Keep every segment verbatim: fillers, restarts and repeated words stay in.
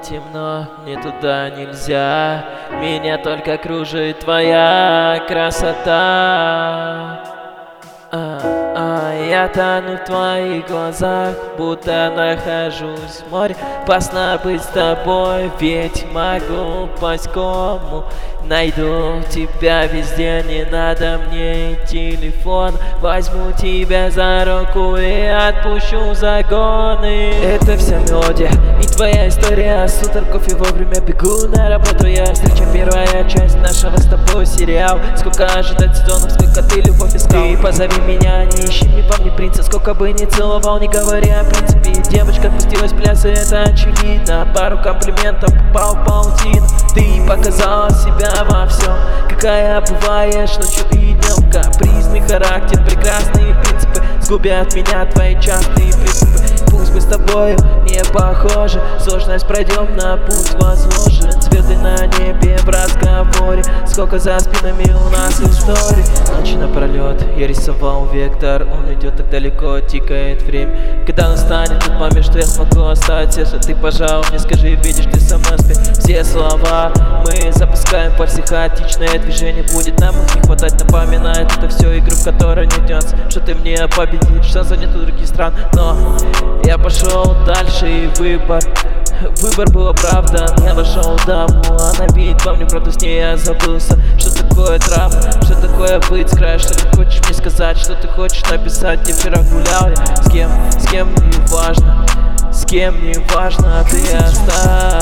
темно, мне туда нельзя. Меня только кружит твоя красота. А, а я тону в твоих глазах, будто нахожусь в море. Опасно быть с тобой, ведь могу упасть в кому. Найду тебя везде, не надо мне телефон. Возьму тебя за руку и отпущу загоны. Это вся мелодия и твоя история. С утра кофе вовремя бегу на работу. Я встреча первая часть нашего с тобой сериала. Сколько ожидать сезонов, сколько ты любовь искал. Ты позови меня, не ищи мне во мне принца. Сколько бы ни целовал, не говоря о принципе. Девочка отпустилась в пляс, и это очевидно. Пару комплиментов, попал в паутину. Ты показала себя во всем, какая бываешь ночью и днем. Капризный характер, прекрасные принципы сгубят меня твои частые приступы. Пусть мы с тобою не похожи, сложность пройдем, на путь возложен. Звезды на небе в разговоре, сколько за спинами у нас историй. Ночи напролет я рисовал вектор, он идет так далеко, тикает время. Когда настанет тот момент, что я смогу оставить сердце, ты, пожалуй, мне скажи, видишь ты сама спи. Все слова мы запускаем, пальцы хаотичное движение будет, нам их не хватать. Напоминает это все игру, в которой не ждется, что ты мне победишь, шанса нет у других стран. Но я пошел дальше, и выбор Выбор был оправдан, я вошел в даму. Она видит во мне правду, с ней я забылся. Что такое травма, что такое быть с края. Что ты хочешь мне сказать, что ты хочешь написать. Где вчера гулял я, с кем, с кем не важно. С кем не важно, ты оставь.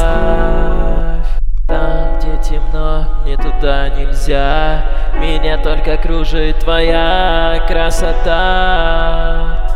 Там, где темно, мне туда нельзя. Меня только кружит твоя красота.